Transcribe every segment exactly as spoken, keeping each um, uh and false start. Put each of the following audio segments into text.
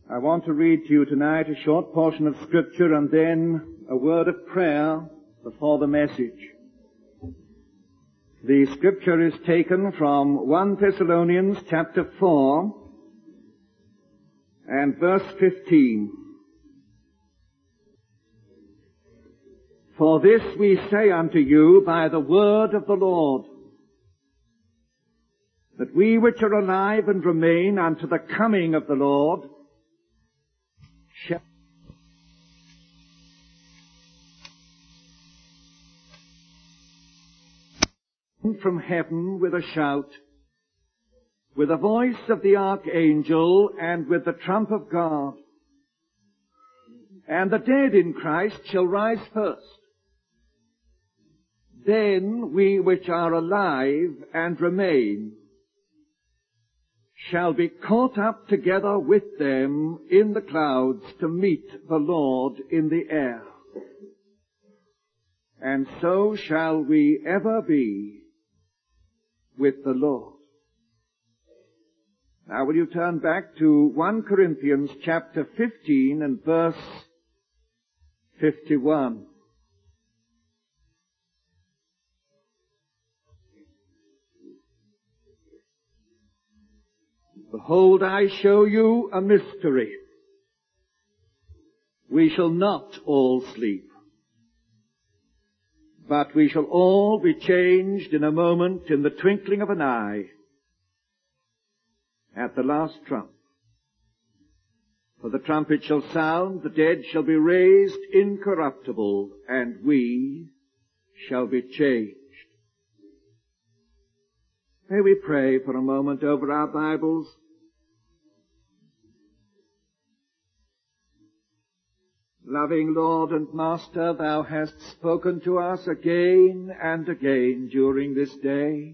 I want to read to you tonight a short portion of Scripture and then a word of prayer before the message. The Scripture is taken from First Thessalonians chapter four and verse fifteen. For this we say unto you by the word of the Lord, that we which are alive and remain unto the coming of the Lord shall from heaven with a shout, with the voice of the archangel, and with the trump of God. And the dead in Christ shall rise first. Then we which are alive and remain shall be caught up together with them in the clouds to meet the Lord in the air. And so shall we ever be with the Lord. Now will you turn back to First Corinthians chapter fifteen and verse fifty-one. Behold, I show you a mystery. We shall not all sleep, but we shall all be changed in a moment, in the twinkling of an eye, at the last trump. For the trumpet shall sound, the dead shall be raised incorruptible, and we shall be changed. May we pray for a moment over our Bibles. Loving Lord and Master, Thou hast spoken to us again and again during this day.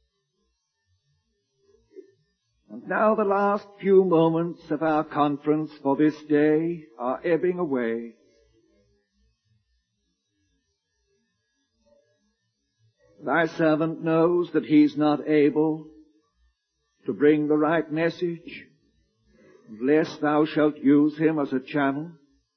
And now the last few moments of our conference for this day are ebbing away. Thy servant knows that he's not able to bring the right message, unless Thou shalt use him as a channel.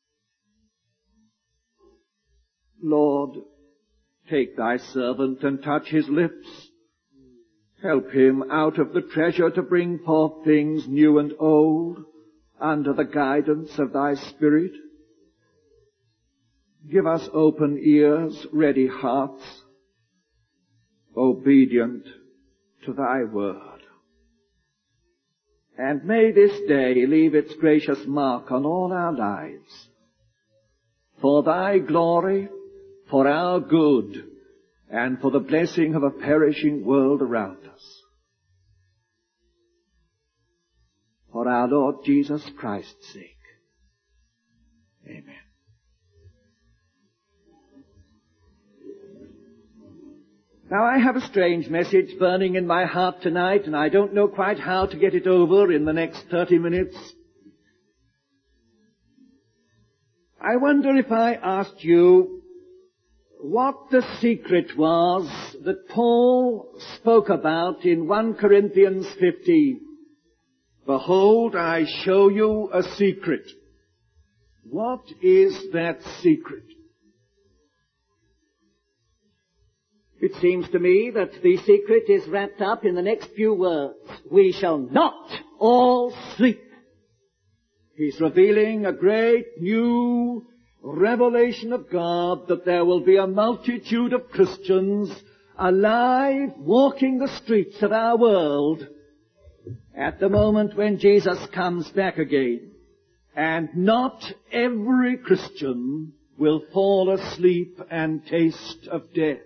Lord, take Thy servant and touch his lips. Help him out of the treasure to bring forth things new and old under the guidance of Thy Spirit. Give us open ears, ready hearts, obedient to Thy word. And may this day leave its gracious mark on all our lives, for Thy glory, for our good, and for the blessing of a perishing world around us. For our Lord Jesus Christ's sake. Amen. Now I have a strange message burning in my heart tonight, and I don't know quite how to get it over in the next thirty minutes. I wonder if I asked you what the secret was that Paul spoke about in First Corinthians fifteen. Behold, I show you a secret. What is that secret? It seems to me that the secret is wrapped up in the next few words. We shall not all sleep. He's revealing a great new revelation of God, that there will be a multitude of Christians alive, walking the streets of our world at the moment when Jesus comes back again. And not every Christian will fall asleep and taste of death.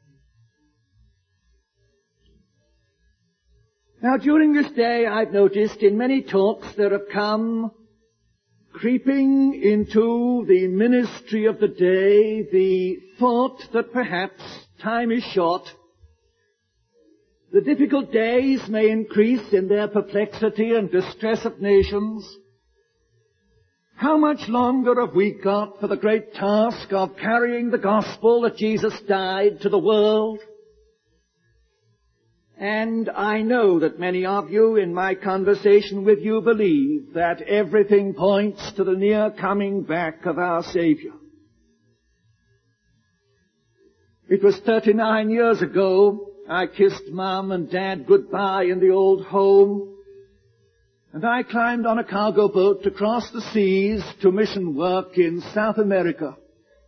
Now, during this day, I've noticed in many talks there have come creeping into the ministry of the day the thought that perhaps time is short. The difficult days may increase in their perplexity and distress of nations. How much longer have we got for the great task of carrying the gospel that Jesus died to the world? And I know that many of you in my conversation with you believe that everything points to the near coming back of our Savior. It was thirty-nine years ago I kissed Mom and Dad goodbye in the old home, and I climbed on a cargo boat to cross the seas to mission work in South America.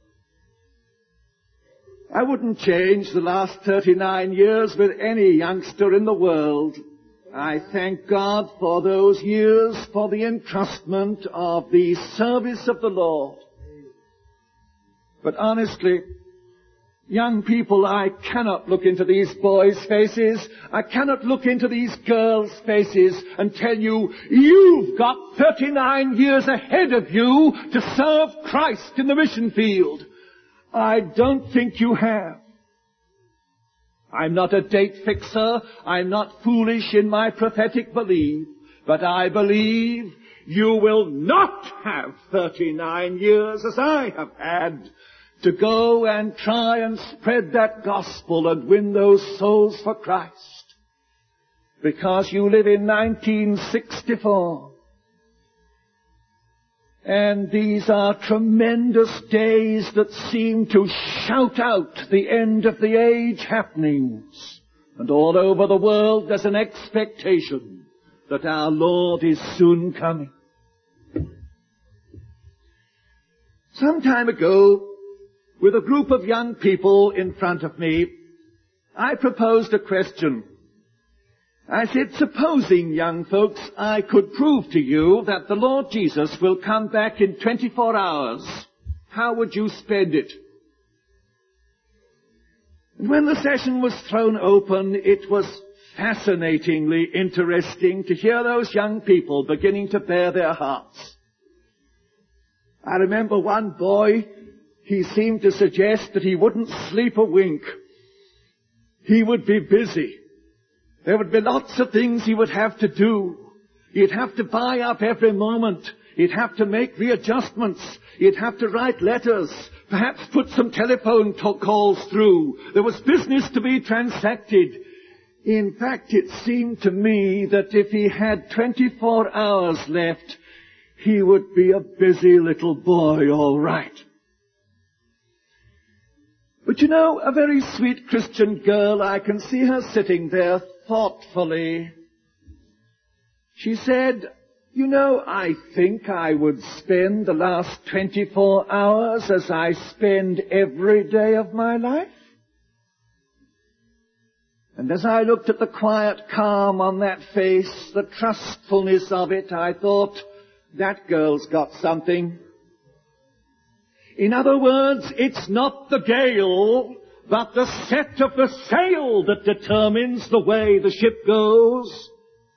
I wouldn't change the last thirty-nine years with any youngster in the world. I thank God for those years, for the entrustment of the service of the Lord. But honestly, young people, I cannot look into these boys' faces, I cannot look into these girls' faces and tell you, you've got thirty-nine years ahead of you to serve Christ in the mission field. I don't think you have. I'm not a date fixer, I'm not foolish in my prophetic belief, but I believe you will not have thirty-nine years as I have had to go and try and spread that gospel and win those souls for Christ. Because you live in nineteen sixty-four. And these are tremendous days that seem to shout out the end of the age happenings. And all over the world there's an expectation that our Lord is soon coming. Some time ago, with a group of young people in front of me, I proposed a question. I said, supposing, young folks, I could prove to you that the Lord Jesus will come back in twenty-four hours, how would you spend it? And when the session was thrown open, it was fascinatingly interesting to hear those young people beginning to bare their hearts. I remember one boy, he seemed to suggest that he wouldn't sleep a wink. He would be busy. There would be lots of things he would have to do. He'd have to buy up every moment. He'd have to make readjustments. He'd have to write letters. Perhaps put some telephone to- calls through. There was business to be transacted. In fact, it seemed to me that if he had twenty-four hours left, he would be a busy little boy, all right. But you know, a very sweet Christian girl, I can see her sitting there thoughtfully. She said, you know, I think I would spend the last twenty-four hours as I spend every day of my life. And as I looked at the quiet calm on that face, the trustfulness of it, I thought, that girl's got something. In other words, it's not the gale, but the set of the sail that determines the way the ship goes.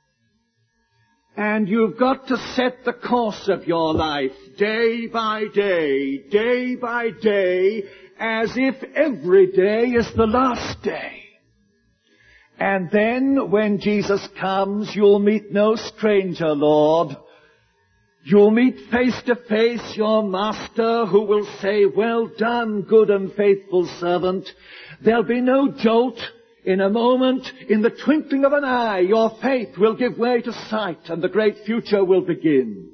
And you've got to set the course of your life day by day, day by day, as if every day is the last day. And then, when Jesus comes, you'll meet no stranger, Lord. You'll meet face to face your master who will say, well done, good and faithful servant. There'll be no jolt. In a moment, in the twinkling of an eye, your faith will give way to sight and the great future will begin.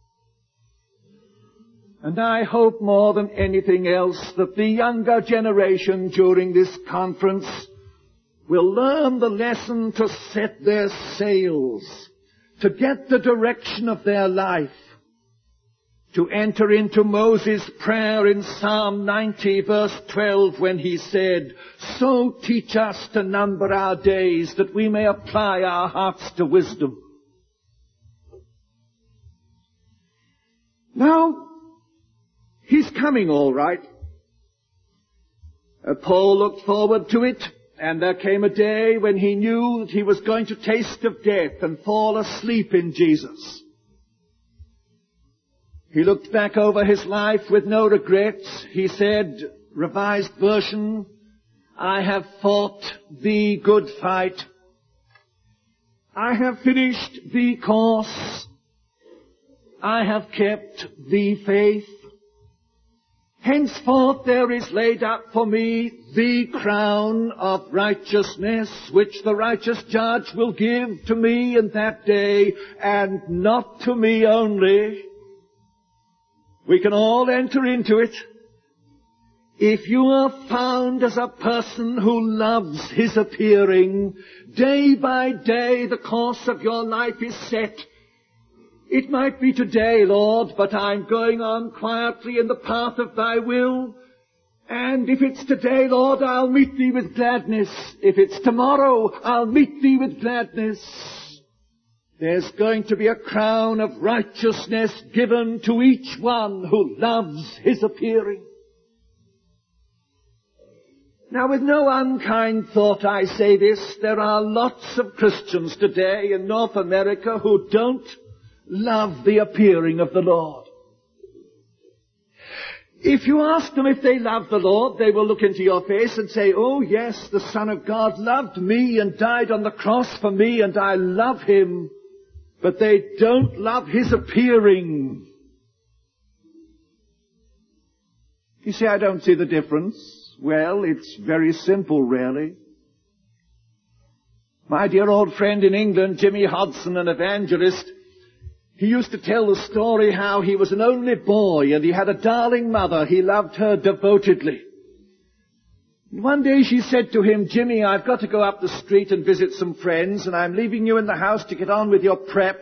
And I hope more than anything else that the younger generation during this conference will learn the lesson to set their sails, to get the direction of their life, to enter into Moses' prayer in Psalm ninety verse twelve when he said, so teach us to number our days that we may apply our hearts to wisdom. Now, he's coming all right. Uh, Paul looked forward to it. And there came a day when he knew that he was going to taste of death and fall asleep in Jesus. He looked back over his life with no regrets. He said, Revised Version, I have fought the good fight. I have finished the course. I have kept the faith. Henceforth there is laid up for me the crown of righteousness, which the righteous judge will give to me in that day, and not to me only. We can all enter into it. If you are found as a person who loves his appearing, day by day the course of your life is set. It might be today, Lord, but I'm going on quietly in the path of thy will. And if it's today, Lord, I'll meet thee with gladness. If it's tomorrow, I'll meet thee with gladness. There's going to be a crown of righteousness given to each one who loves his appearing. Now, with no unkind thought I say this, there are lots of Christians today in North America who don't love the appearing of the Lord. If you ask them if they love the Lord, they will look into your face and say, oh yes, the Son of God loved me and died on the cross for me and I love him. But they don't love his appearing. You say, I don't see the difference. Well, it's very simple, really. My dear old friend in England, Jimmy Hodson, an evangelist, he used to tell the story how he was an only boy and he had a darling mother. He loved her devotedly. And one day she said to him, Jimmy, I've got to go up the street and visit some friends and I'm leaving you in the house to get on with your prep.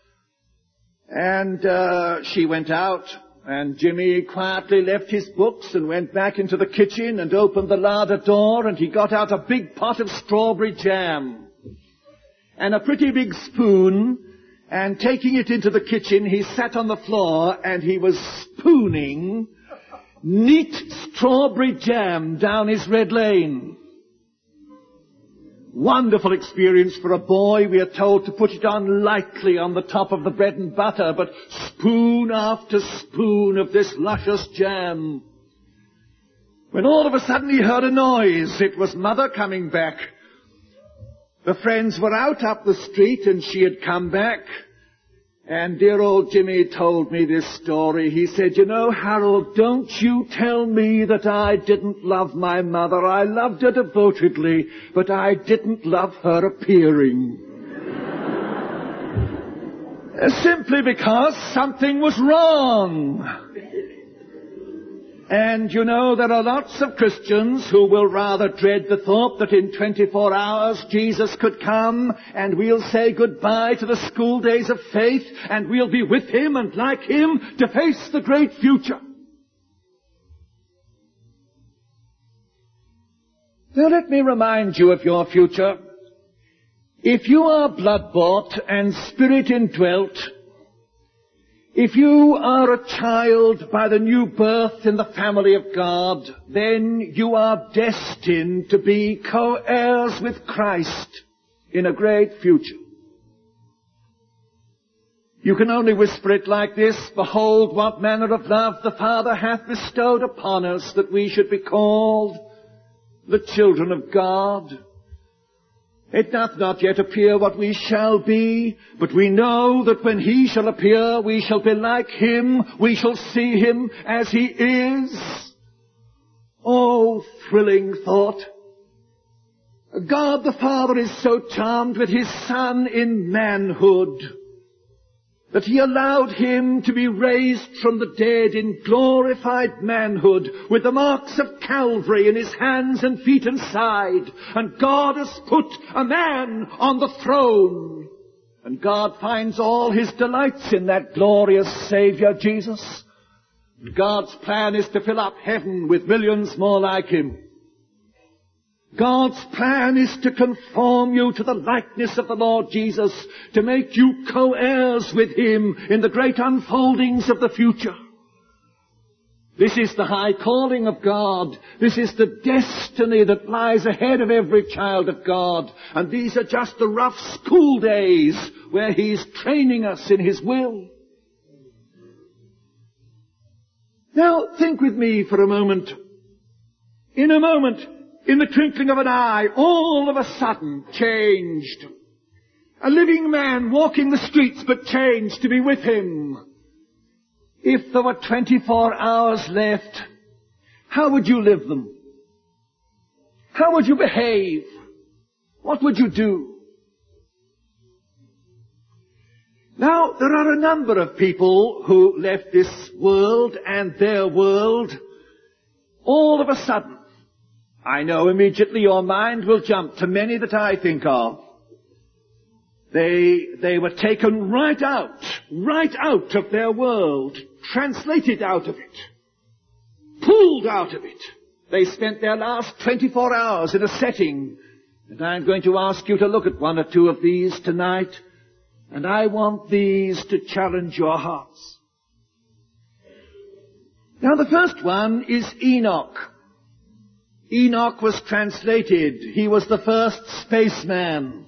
And uh, she went out and Jimmy quietly left his books and went back into the kitchen and opened the larder door and he got out a big pot of strawberry jam and a pretty big spoon. And taking it into the kitchen, he sat on the floor and he was spooning neat strawberry jam down his red lane. Wonderful experience for a boy. We are told to put it on lightly on the top of the bread and butter, but spoon after spoon of this luscious jam. When all of a sudden he heard a noise, it was Mother coming back. The friends were out up the street and she had come back. And dear old Jimmy told me this story. He said, you know, Harold, don't you tell me that I didn't love my mother. I loved her devotedly, but I didn't love her appearing. Simply because something was wrong. And you know, there are lots of Christians who will rather dread the thought that in twenty-four hours Jesus could come and we'll say goodbye to the school days of faith and we'll be with him and like him to face the great future. Now let me remind you of your future. If you are blood-bought and spirit-indwelt, if you are a child by the new birth in the family of God, then you are destined to be co-heirs with Christ in a great future. You can only whisper it like this, behold what manner of love the Father hath bestowed upon us, that we should be called the children of God. It doth not yet appear what we shall be, but we know that when he shall appear, we shall be like him, we shall see him as he is. Oh, thrilling thought. God the Father is so charmed with his Son in manhood that he allowed him to be raised from the dead in glorified manhood with the marks of Calvary in his hands and feet and side. And God has put a man on the throne. And God finds all his delights in that glorious Savior, Jesus. God's plan is to fill up heaven with millions more like him. God's plan is to conform you to the likeness of the Lord Jesus, to make you co-heirs with him in the great unfoldings of the future. This is the high calling of God. This is the destiny that lies ahead of every child of God. And these are just the rough school days where he's training us in his will. Now, think with me for a moment. In a moment, in the twinkling of an eye, all of a sudden changed. A living man walking the streets, but changed to be with him. If there were twenty-four hours left, How would you live them? How would you behave? What would you do? Now, there are a number of people who left this world and their world all of a sudden. I know immediately your mind will jump to many that I think of. They, they were taken right out, right out of their world, translated out of it, pulled out of it. They spent their last twenty-four hours in a setting, and I'm going to ask you to look at one or two of these tonight, and I want these to challenge your hearts. Now the first one is Enoch. Enoch was translated. He was the first spaceman.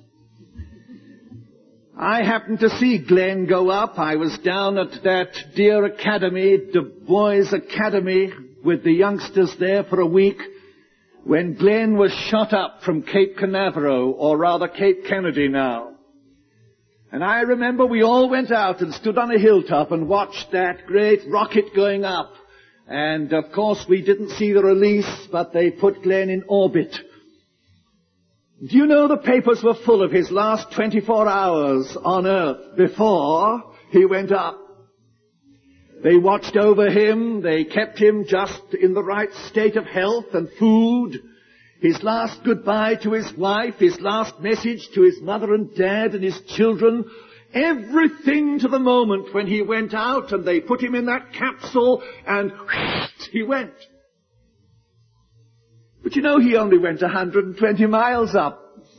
I happened to see Glenn go up. I was down at that dear academy, Du Bois Academy, with the youngsters there for a week, when Glenn was shot up from Cape Canaveral, or rather Cape Kennedy now. And I remember we all went out and stood on a hilltop and watched that great rocket going up. And of course we didn't see the release, but they put Glenn in orbit. Do you know the papers were full of his last twenty-four hours on Earth before he went up? They watched over him, they kept him just in the right state of health and food. His last goodbye to his wife, his last message to his mother and dad and his children, everything to the moment when he went out and they put him in that capsule and whoosh, he went. But you know, he only went one hundred twenty miles up.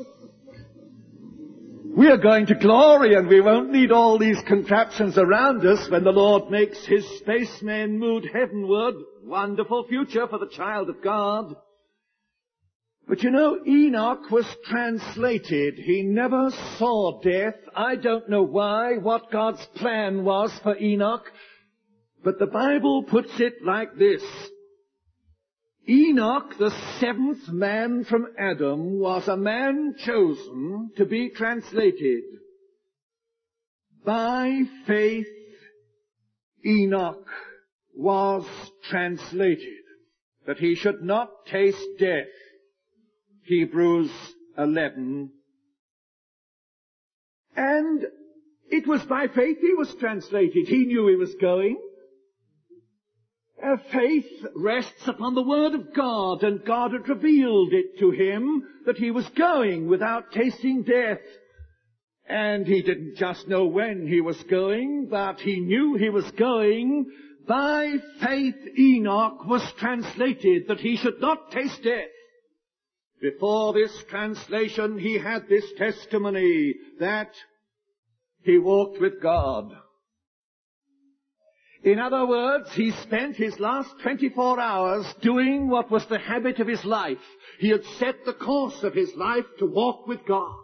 We are going to glory and we won't need all these contraptions around us when the Lord makes his spacemen move heavenward. Wonderful future for the child of God. But you know, Enoch was translated. He never saw death. I don't know why, what God's plan was for Enoch. But the Bible puts it like this. Enoch, the seventh man from Adam, was a man chosen to be translated. By faith, Enoch was translated, that he should not taste death. Hebrews eleven. And it was by faith he was translated. He knew he was going. Uh, faith rests upon the Word of God, and God had revealed it to him that he was going without tasting death. And he didn't just know when he was going, but he knew he was going. By faith Enoch was translated that he should not taste death. Before this translation he had this testimony that he walked with God. In other words, he spent his last twenty-four hours doing what was the habit of his life. He had set the course of his life to walk with God.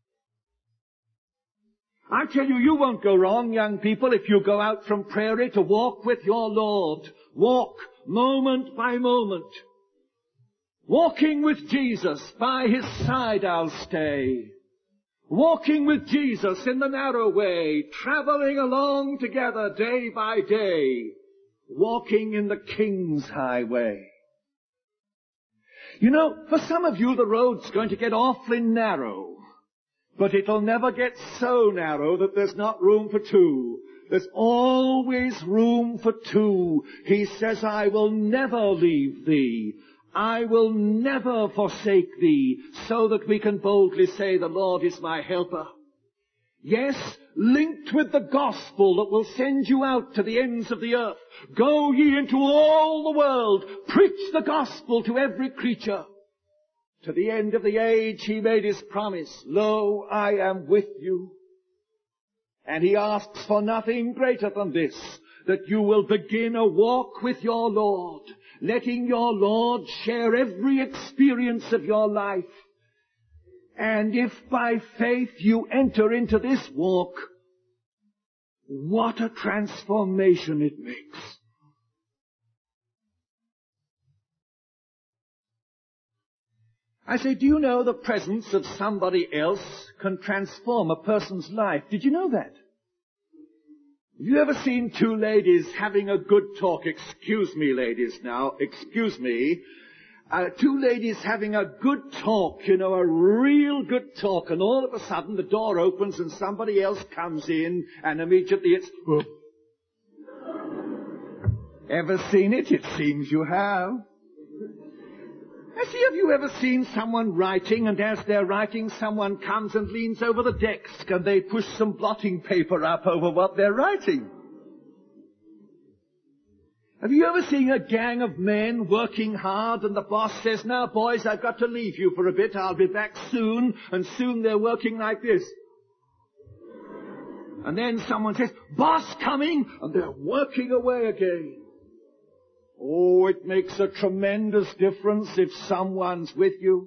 I tell you, you won't go wrong, young people, if you go out from Prairie to walk with your Lord. Walk moment by moment. Walking with Jesus, by his side I'll stay. Walking with Jesus in the narrow way, traveling along together day by day, walking in the King's highway. You know, for some of you the road's going to get awfully narrow, but it'll never get so narrow that there's not room for two. There's always room for two. He says, I will never leave thee. I will never forsake thee, so that we can boldly say, the Lord is my helper. Yes, linked with the gospel that will send you out to the ends of the earth. Go ye into all the world, preach the gospel to every creature. To the end of the age he made his promise, lo, I am with you. And he asks for nothing greater than this, that you will begin a walk with your Lord, letting your Lord share every experience of your life. And if by faith you enter into this walk, what a transformation it makes. I say, do you know the presence of somebody else can transform a person's life? Did you know that? Have you ever seen two ladies having a good talk? Excuse me, ladies, now. Excuse me. Uh, two ladies having a good talk, you know, a real good talk, and all of a sudden the door opens and somebody else comes in, and immediately it's... Oh. Ever seen it? It seems you have. I see, have you ever seen someone writing, and as they're writing, someone comes and leans over the desk, and they push some blotting paper up over what they're writing? Have you ever seen a gang of men working hard, and the boss says, now boys, I've got to leave you for a bit, I'll be back soon, and soon they're working like this. And then someone says, boss coming, and they're working away again. Oh, it makes a tremendous difference if someone's with you.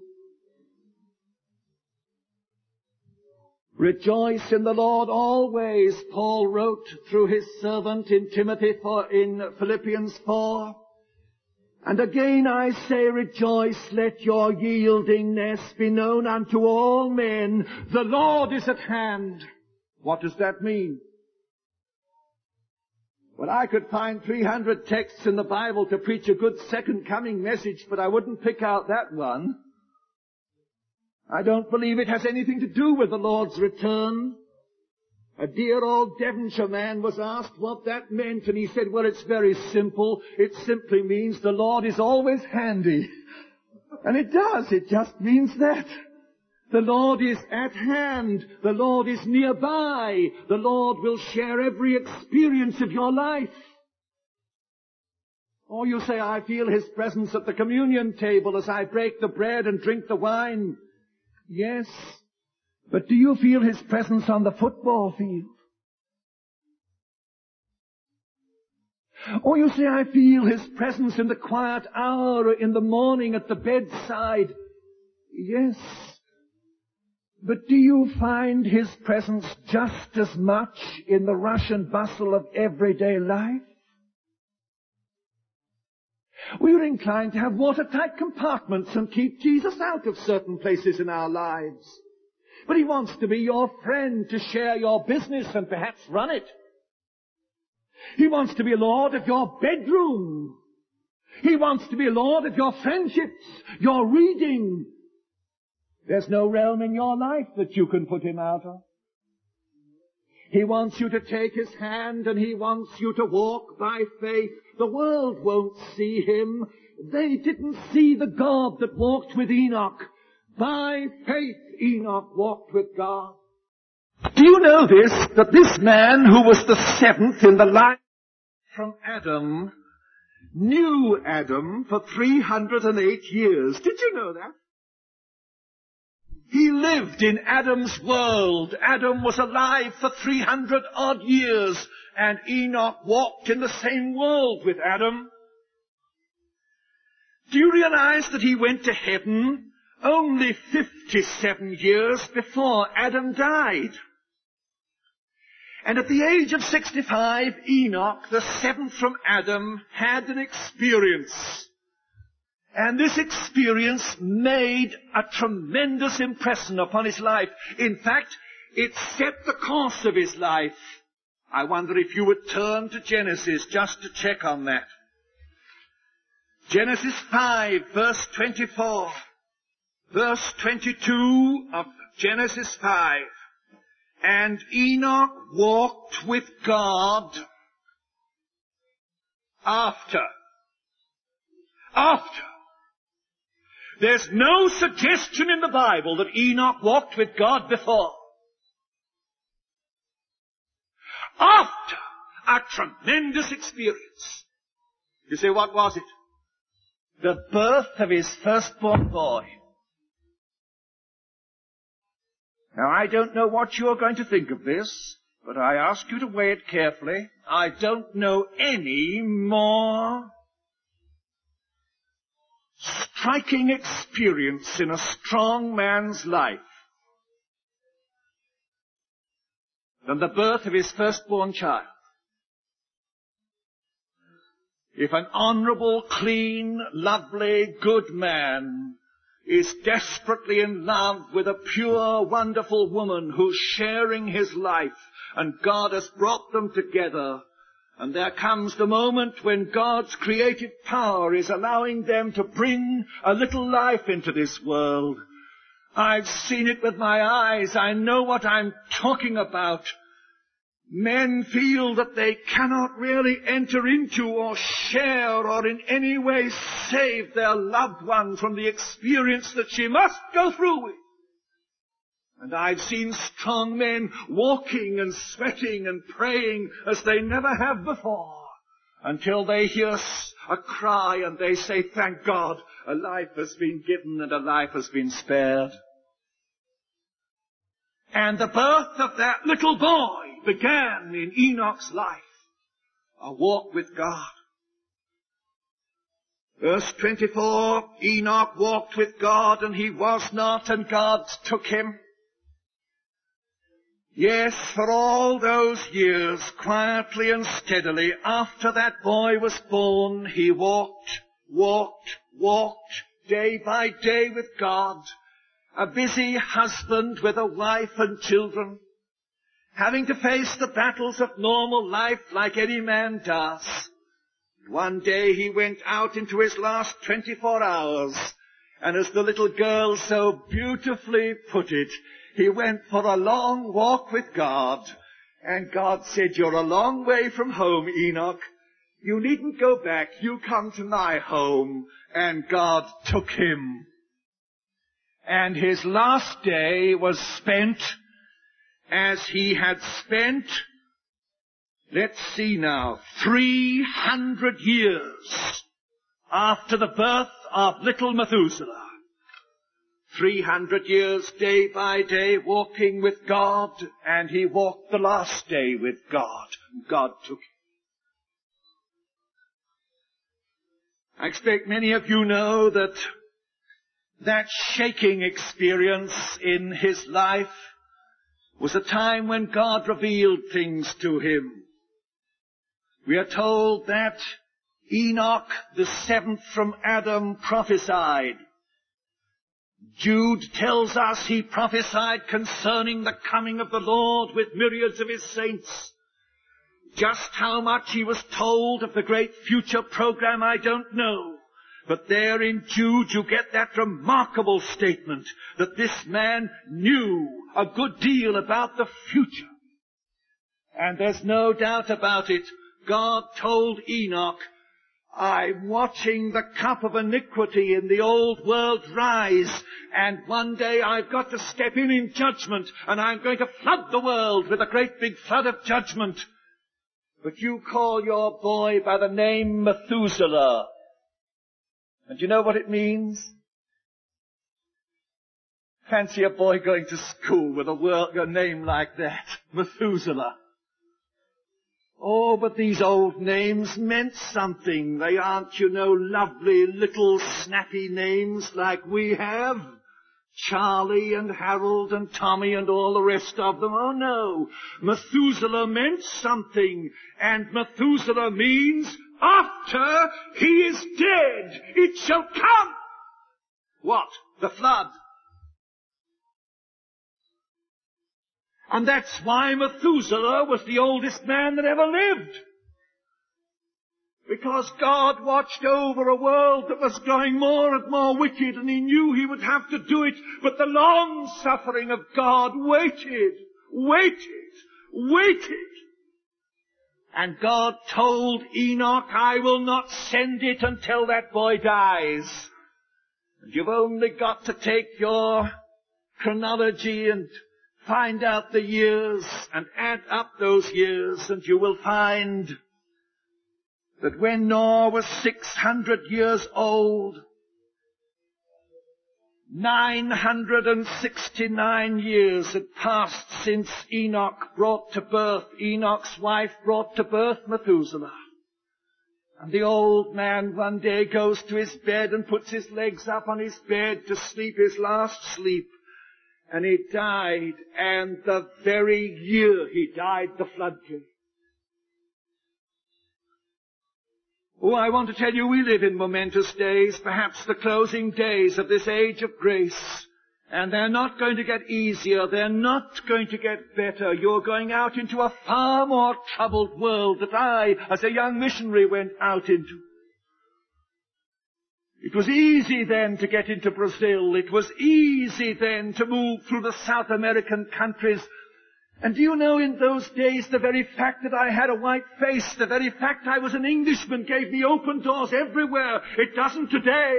Rejoice in the Lord always, Paul wrote through his servant in Timothy for, in Philippians four. And again I say, rejoice, let your yieldingness be known unto all men. The Lord is at hand. What does that mean? Well, I could find three hundred texts in the Bible to preach a good second coming message, but I wouldn't pick out that one. I don't believe it has anything to do with the Lord's return. A dear old Devonshire man was asked what that meant, and he said, well, it's very simple. It simply means the Lord is always handy. And it does. It just means that. The Lord is at hand. The Lord is nearby. The Lord will share every experience of your life. Or you say, I feel His presence at the communion table as I break the bread and drink the wine. Yes, but do you feel His presence on the football field? Or you say, I feel His presence in the quiet hour in the morning at the bedside. Yes, but do you find His presence just as much in the rush and bustle of everyday life? We're inclined to have watertight compartments and keep Jesus out of certain places in our lives. But He wants to be your friend, to share your business and perhaps run it. He wants to be Lord of your bedroom. He wants to be Lord of your friendships, your reading. There's no realm in your life that you can put Him out of. He wants you to take His hand, and He wants you to walk by faith. The world won't see Him. They didn't see the God that walked with Enoch. By faith Enoch walked with God. Do you know this, that this man who was the seventh in the line from Adam knew Adam for three hundred eight years? Did you know that? He lived in Adam's world. Adam was alive for three hundred odd years, and Enoch walked in the same world with Adam. Do you realize that he went to heaven only fifty-seven years before Adam died? And at the age of sixty-five, Enoch, the seventh from Adam, had an experience. And this experience made a tremendous impression upon his life. In fact, it set the course of his life. I wonder if you would turn to Genesis just to check on that. Genesis five, verse twenty-four. Verse twenty-two of Genesis five. And Enoch walked with God after. After. There's no suggestion in the Bible that Enoch walked with God before. After a tremendous experience. You say, what was it? The birth of his firstborn boy. Now, I don't know what you're going to think of this, but I ask you to weigh it carefully. I don't know any more striking experience in a strong man's life than the birth of his firstborn child. If an honorable, clean, lovely, good man is desperately in love with a pure, wonderful woman who's sharing his life, and God has brought them together. And there comes the moment when God's creative power is allowing them to bring a little life into this world. I've seen it with my eyes. I know what I'm talking about. Men feel that they cannot really enter into or share or in any way save their loved one from the experience that she must go through with. And I've seen strong men walking and sweating and praying as they never have before, until they hear a cry and they say, thank God, a life has been given and a life has been spared. And the birth of that little boy began in Enoch's life, a walk with God. Verse twenty-four, Enoch walked with God, and he was not, and God took him. Yes, for all those years, quietly and steadily, after that boy was born, he walked, walked, walked, day by day with God, a busy husband with a wife and children, having to face the battles of normal life like any man does. One day he went out into his last twenty-four hours, and as the little girl so beautifully put it, he went for a long walk with God, and God said, you're a long way from home, Enoch. You needn't go back. You come to my home. And God took him. And his last day was spent as he had spent, let's see now, three hundred years after the birth of little Methuselah. Three hundred years, day by day, walking with God, and he walked the last day with God. God took him. I expect many of you know that that shaking experience in his life was a time when God revealed things to him. We are told that Enoch, the seventh from Adam, prophesied. Jude tells us he prophesied concerning the coming of the Lord with myriads of his saints. Just how much he was told of the great future program, I don't know. But there in Jude you get that remarkable statement that this man knew a good deal about the future. And there's no doubt about it. God told Enoch, I'm watching the cup of iniquity in the old world rise, and one day I've got to step in in judgment, and I'm going to flood the world with a great big flood of judgment. But you call your boy by the name Methuselah. And you know what it means? Fancy a boy going to school with a, word, a name like that, Methuselah. Oh, but these old names meant something. They aren't, you know, lovely little snappy names like we have. Charlie and Harold and Tommy and all the rest of them. Oh no. Methuselah meant something. And Methuselah means after he is dead, it shall come. What? The flood. And that's why Methuselah was the oldest man that ever lived. Because God watched over a world that was growing more and more wicked, and he knew he would have to do it. But the long suffering of God waited, waited, waited. And God told Enoch, I will not send it until that boy dies. And you've only got to take your chronology and find out the years and add up those years, and you will find that when Noah was six hundred years old, nine hundred sixty-nine years had passed since Enoch brought to birth, Enoch's wife brought to birth Methuselah. And the old man one day goes to his bed and puts his legs up on his bed to sleep his last sleep. And he died, and the very year he died, the flood came. Oh, I want to tell you, we live in momentous days, perhaps the closing days of this age of grace. And they're not going to get easier. They're not going to get better. You're going out into a far more troubled world that I, as a young missionary, went out into. It was easy then to get into Brazil. It was easy then to move through the South American countries. And do you know, in those days, the very fact that I had a white face, the very fact I was an Englishman, gave me open doors everywhere. It doesn't today.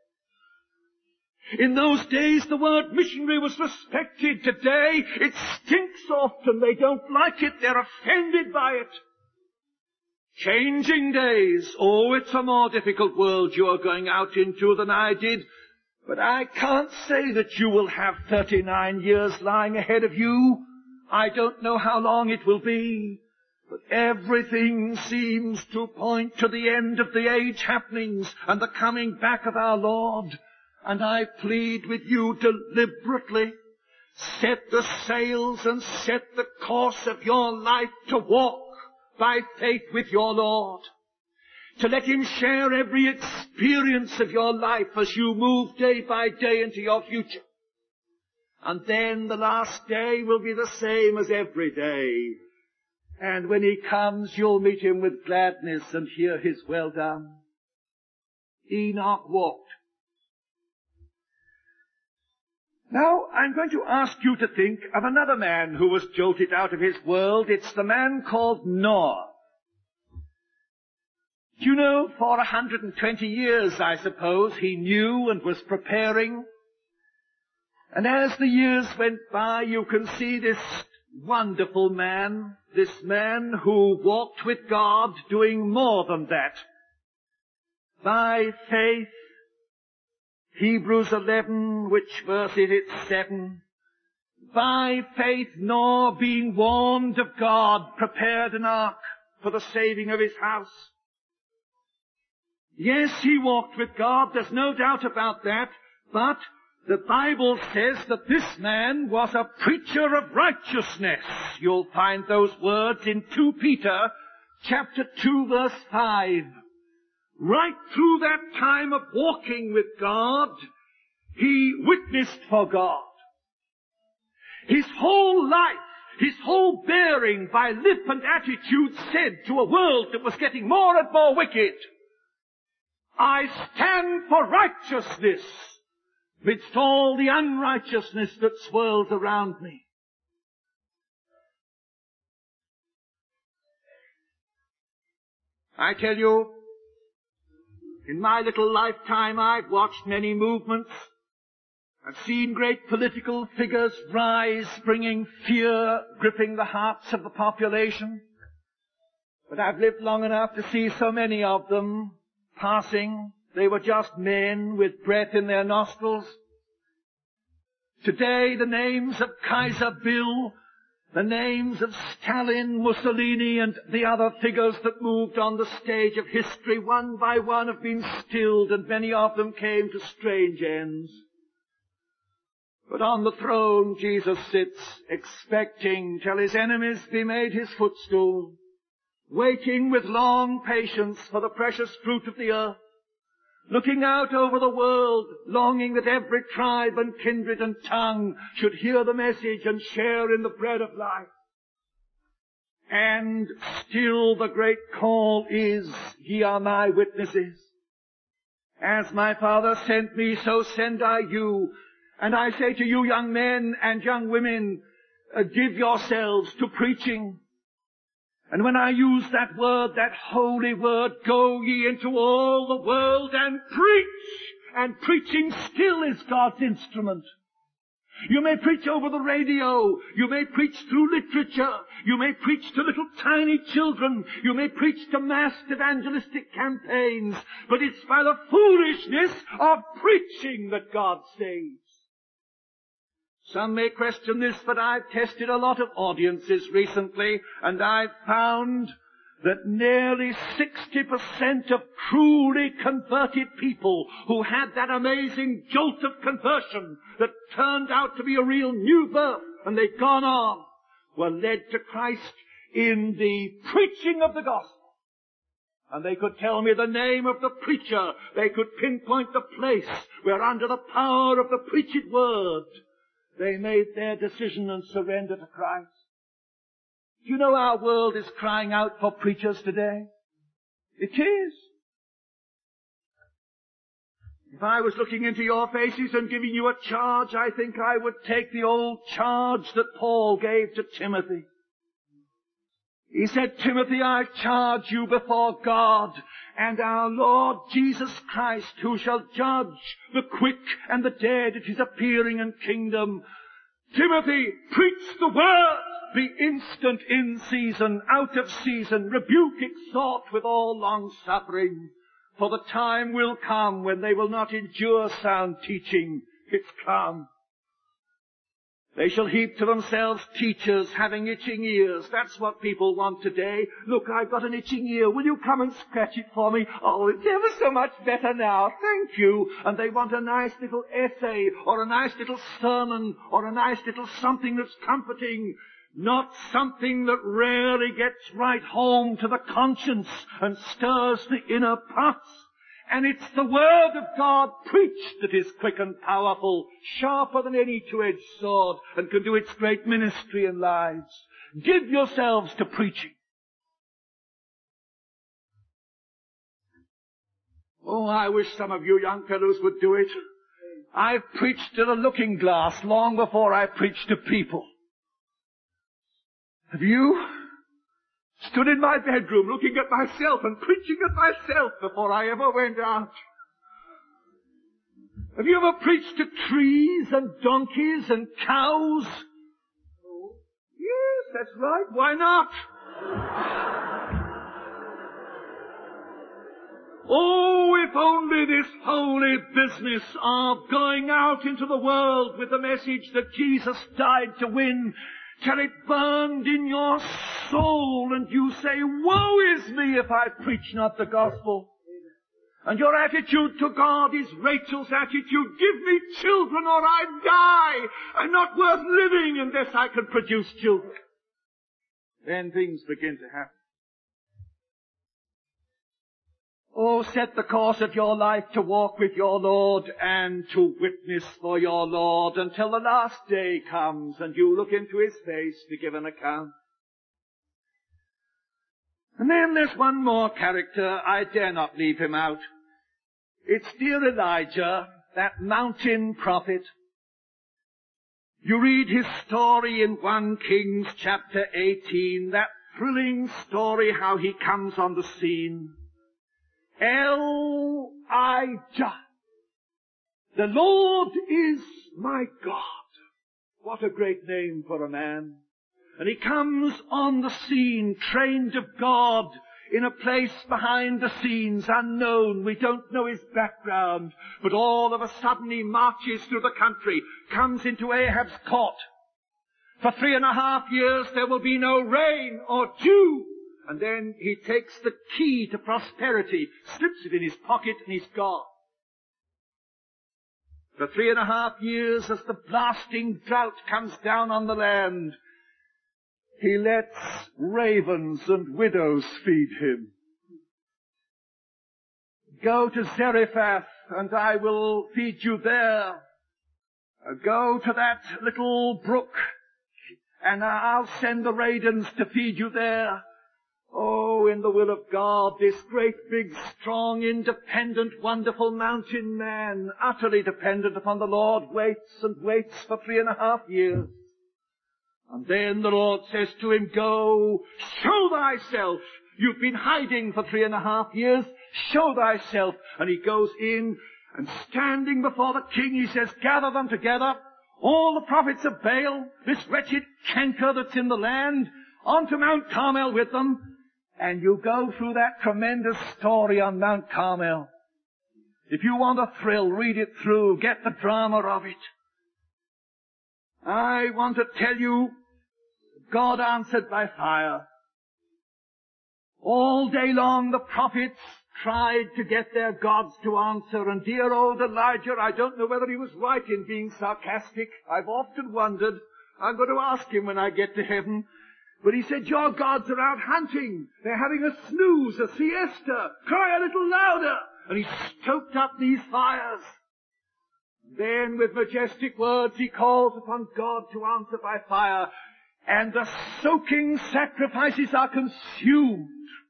In those days, the word missionary was respected. Today, it stinks often. They don't like it. They're offended by it. Changing days. Oh, it's a more difficult world you're going out into than I did. But I can't say that you will have thirty-nine years lying ahead of you. I don't know how long it will be. But everything seems to point to the end of the age happenings and the coming back of our Lord. And I plead with you deliberately, set the sails and set the course of your life to walk by faith with your Lord, to let Him share every experience of your life as you move day by day into your future. And then the last day will be the same as every day. And when He comes, you'll meet Him with gladness and hear His well done. Enoch walked. Now, I'm going to ask you to think of another man who was jolted out of his world. It's the man called Noah. Do you know, for one hundred twenty years, I suppose, he knew and was preparing. And as the years went by, you can see this wonderful man, this man who walked with God, doing more than that. By faith, Hebrews eleven, which verse is it? seven. By faith Noah, being warned of God, prepared an ark for the saving of his house. Yes, he walked with God, there's no doubt about that, but the Bible says that this man was a preacher of righteousness. You'll find those words in Second Peter chapter two verse five. Right through that time of walking with God, he witnessed for God. His whole life, his whole bearing by lip and attitude said to a world that was getting more and more wicked, I stand for righteousness amidst all the unrighteousness that swirls around me. I tell you, in my little lifetime, I've watched many movements. I've seen great political figures rise, bringing fear, gripping the hearts of the population. But I've lived long enough to see so many of them passing. They were just men with breath in their nostrils. Today, the names of Kaiser Bill, the names of Stalin, Mussolini, and the other figures that moved on the stage of history one by one have been stilled, and many of them came to strange ends. But on the throne Jesus sits, expecting till his enemies be made his footstool, waiting with long patience for the precious fruit of the earth, looking out over the world, longing that every tribe and kindred and tongue should hear the message and share in the bread of life. And still the great call is, ye are my witnesses. As my Father sent me, so send I you. And I say to you, young men and young women, uh, give yourselves to preaching. And when I use that word, that holy word, go ye into all the world and preach. And preaching still is God's instrument. You may preach over the radio. You may preach through literature. You may preach to little tiny children. You may preach to massed evangelistic campaigns. But it's by the foolishness of preaching that God saves. Some may question this, but I've tested a lot of audiences recently, and I've found that nearly sixty percent of truly converted people who had that amazing jolt of conversion that turned out to be a real new birth, and they've gone on, were led to Christ in the preaching of the gospel. And they could tell me the name of the preacher. They could pinpoint the place where under the power of the preached word they made their decision and surrender to Christ. Do you know our world is crying out for preachers today? It is. If I was looking into your faces and giving you a charge, I think I would take the old charge that Paul gave to Timothy. He said, Timothy, I charge you before God and our Lord Jesus Christ, who shall judge the quick and the dead at his appearing and kingdom. Timothy, preach the word. Be instant in season, out of season. Rebuke, exhort with all long suffering. For the time will come when they will not endure sound teaching. It's come. They shall heap to themselves teachers having itching ears. That's what people want today. Look, I've got an itching ear. Will you come and scratch it for me? Oh, it's ever so much better now. Thank you. And they want a nice little essay or a nice little sermon or a nice little something that's comforting. Not something that really gets right home to the conscience and stirs the inner parts. And it's the Word of God preached that is quick and powerful, sharper than any two-edged sword, and can do its great ministry in lives. Give yourselves to preaching. Oh, I wish some of you young fellows would do it. I've preached to the looking glass long before I preached to people. Have you? Stood in my bedroom looking at myself and preaching at myself before I ever went out. Have you ever preached to trees and donkeys and cows? Yes, that's right. Why not? Oh, if only this holy business of going out into the world with the message that Jesus died to win, till it burned in your soul and you say, woe is me if I preach not the gospel. And your attitude to God is Rachel's attitude, give me children or I die. I'm not worth living unless I can produce children. Then things begin to happen. Oh, set the course of your life to walk with your Lord and to witness for your Lord until the last day comes and you look into his face to give an account. And then there's one more character. I dare not leave him out. It's dear Elijah, that mountain prophet. You read his story in First Kings chapter eighteen, that thrilling story how he comes on the scene. Elijah, the Lord is my God. What a great name for a man. And he comes on the scene, trained of God, in a place behind the scenes, unknown. We don't know his background. But all of a sudden he marches through the country, comes into Ahab's court. For three and a half years there will be no rain or dew. And then he takes the key to prosperity, slips it in his pocket, and he's gone. For three and a half years, as the blasting drought comes down on the land, he lets ravens and widows feed him. Go to Zarephath, and I will feed you there. Go to that little brook, and I'll send the ravens to feed you there. Oh, in the will of God, this great, big, strong, independent, wonderful mountain man, utterly dependent upon the Lord, waits and waits for three and a half years. And then the Lord says to him, go, show thyself. You've been hiding for three and a half years. Show thyself. And he goes in, and standing before the king, he says, gather them together, all the prophets of Baal, this wretched canker that's in the land, onto Mount Carmel with them. And you go through that tremendous story on Mount Carmel. If you want a thrill, read it through. Get the drama of it. I want to tell you, God answered by fire. All day long the prophets tried to get their gods to answer. And dear old Elijah, I don't know whether he was right in being sarcastic. I've often wondered. I'm going to ask him when I get to heaven. But he said, your gods are out hunting. They're having a snooze, a siesta. Cry a little louder. And he stoked up these fires. Then with majestic words he calls upon God to answer by fire. And the soaking sacrifices are consumed.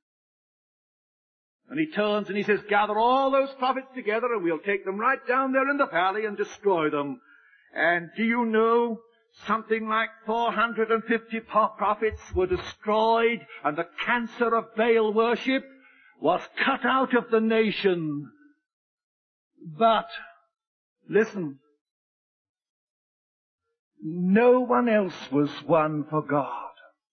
And he turns and he says, gather all those prophets together and we'll take them right down there in the valley and destroy them. And do you know, something like four hundred fifty prophets were destroyed, and the cancer of Baal worship was cut out of the nation. But, listen, no one else was won for God.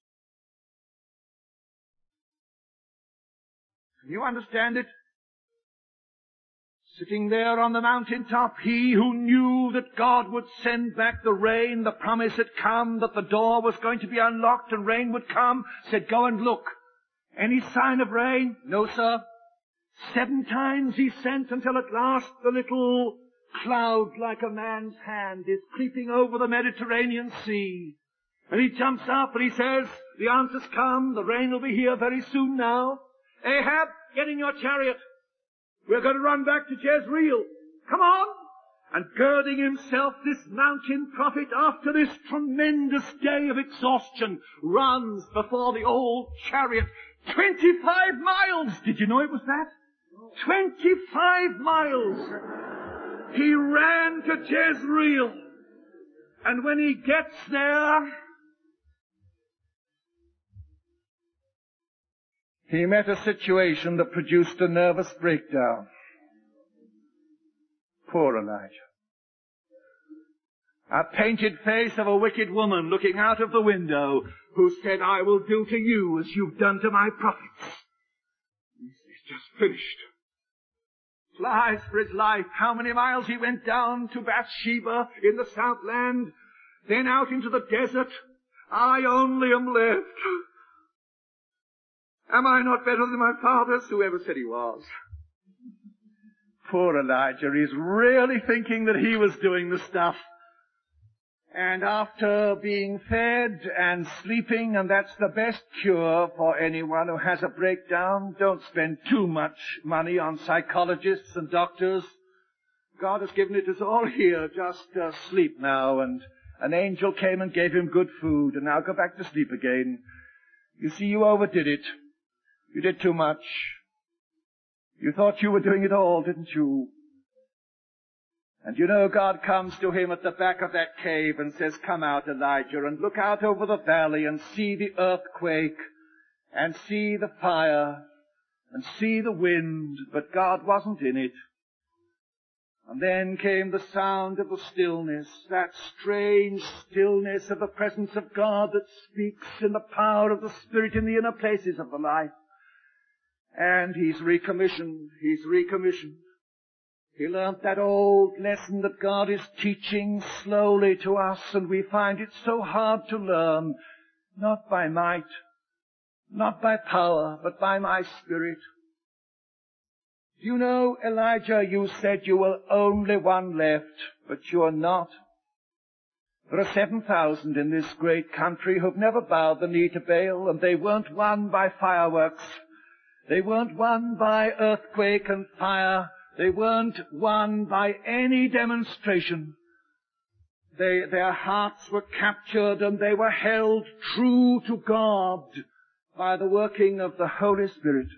Can you understand it? Sitting there on the mountaintop, he who knew that God would send back the rain, the promise had come, that the door was going to be unlocked and rain would come, said, go and look. Any sign of rain? No, sir. Seven times he sent until at last the little cloud like a man's hand is creeping over the Mediterranean Sea. And he jumps up and he says, the answer's come, the rain will be here very soon now. Ahab, get in your chariot. We're going to run back to Jezreel. Come on. And girding himself, this mountain prophet, after this tremendous day of exhaustion, runs before the old chariot. Twenty-five miles! Did you know it was that? Twenty-five miles! He ran to Jezreel. And when he gets there, he met a situation that produced a nervous breakdown. Poor Elijah. A painted face of a wicked woman looking out of the window, who said, I will do to you as you've done to my prophets. He's just finished. Flies for his life. How many miles he went down to Bathsheba in the Southland, then out into the desert. I only am left. Am I not better than my fathers? Whoever said he was. Poor Elijah, he's really thinking that he was doing the stuff. And after being fed and sleeping, and that's the best cure for anyone who has a breakdown, don't spend too much money on psychologists and doctors. God has given it us all here. Just uh, sleep now. And an angel came and gave him good food, and now go back to sleep again. You see, you overdid it. You did too much. You thought you were doing it all, didn't you? And you know, God comes to him at the back of that cave and says, come out, Elijah, and look out over the valley and see the earthquake and see the fire and see the wind. But God wasn't in it. And then came the sound of the stillness, that strange stillness of the presence of God that speaks in the power of the Spirit in the inner places of the life. And he's recommissioned. He's recommissioned. He learnt that old lesson that God is teaching slowly to us, and we find it so hard to learn, not by might, not by power, but by my Spirit. You know, Elijah, you said you were only one left, but you're not. There are seven thousand in this great country who've never bowed the knee to Baal, and they weren't won by fireworks. They weren't won by earthquake and fire. They weren't won by any demonstration. They, their hearts were captured and they were held true to God by the working of the Holy Spirit.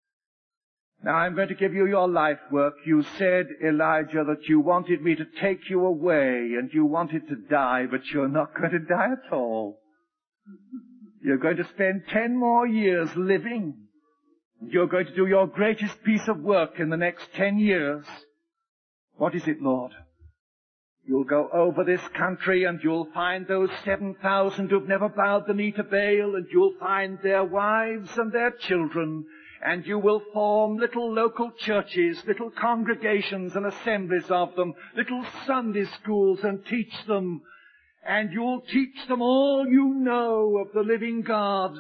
Now I'm going to give you your life work. You said, Elijah, that you wanted me to take you away and you wanted to die, but you're not going to die at all. You're going to spend ten more years living. You're going to do your greatest piece of work in the next ten years. What is it, Lord? You'll go over this country and you'll find those seven thousand who've never bowed the knee to Baal, and you'll find their wives and their children, and you will form little local churches, little congregations and assemblies of them, little Sunday schools, and teach them. And you'll teach them all you know of the living God.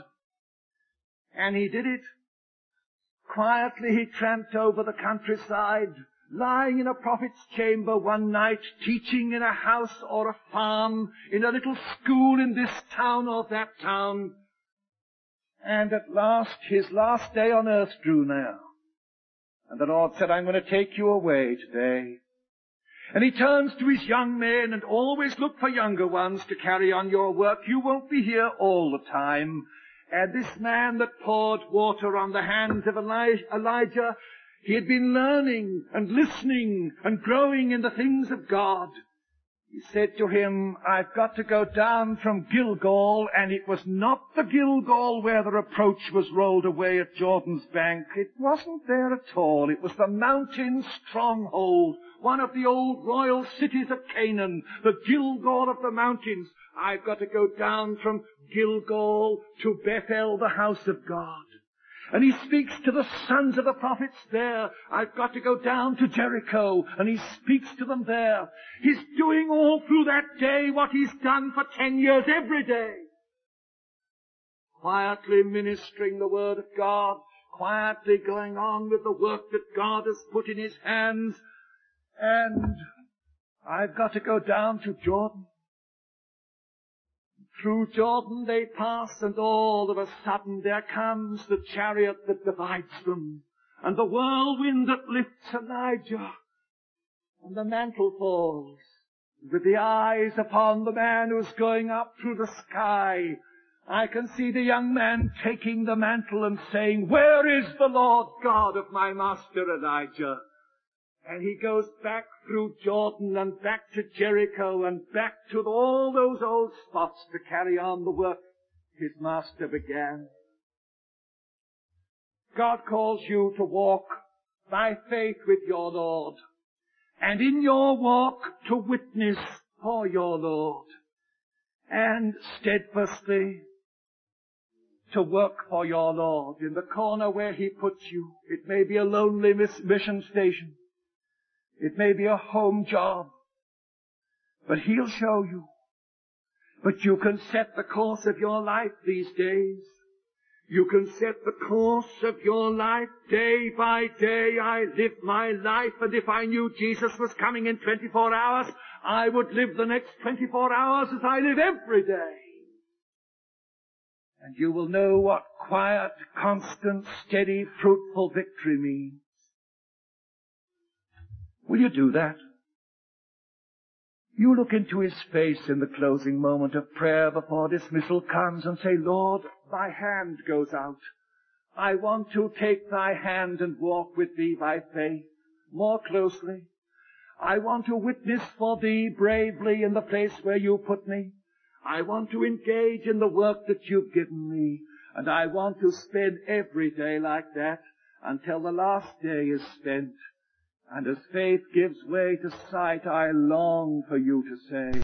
And he did it. Quietly he tramped over the countryside, lying in a prophet's chamber one night, teaching in a house or a farm, in a little school in this town or that town. And at last, his last day on earth drew near. And the Lord said, I'm going to take you away today. And he turns to his young men, and always look for younger ones to carry on your work. You won't be here all the time. And this man that poured water on the hands of Eli- Elijah, he had been learning and listening and growing in the things of God. He said to him, I've got to go down from Gilgal, and it was not the Gilgal where the reproach was rolled away at Jordan's bank. It wasn't there at all. It was the mountain stronghold, one of the old royal cities of Canaan, the Gilgal of the mountains. I've got to go down from Gilgal to Bethel, the house of God. And he speaks to the sons of the prophets there. I've got to go down to Jericho. And he speaks to them there. He's doing all through that day what he's done for ten years every day. Quietly ministering the word of God. Quietly going on with the work that God has put in his hands. And I've got to go down to Jordan. Through Jordan they pass, and all of a sudden there comes the chariot that divides them, and the whirlwind that lifts Elijah, and the mantle falls. With the eyes upon the man who's going up through the sky, I can see the young man taking the mantle and saying, where is the Lord God of my master Elijah? And he goes back through Jordan and back to Jericho and back to all those old spots to carry on the work his master began. God calls you to walk by faith with your Lord, and in your walk to witness for your Lord, and steadfastly to work for your Lord in the corner where he puts you. It may be a lonely mission station. It may be a home job, but he'll show you. But you can set the course of your life these days. You can set the course of your life day by day. I live my life, and if I knew Jesus was coming in twenty-four hours, I would live the next twenty-four hours as I live every day. And you will know what quiet, constant, steady, fruitful victory means. Will you do that? You look into his face in the closing moment of prayer before dismissal comes and say, Lord, thy hand goes out. I want to take thy hand and walk with thee by faith more closely. I want to witness for thee bravely in the place where you put me. I want to engage in the work that you've given me. And I want to spend every day like that until the last day is spent. And as faith gives way to sight, I long for you to say,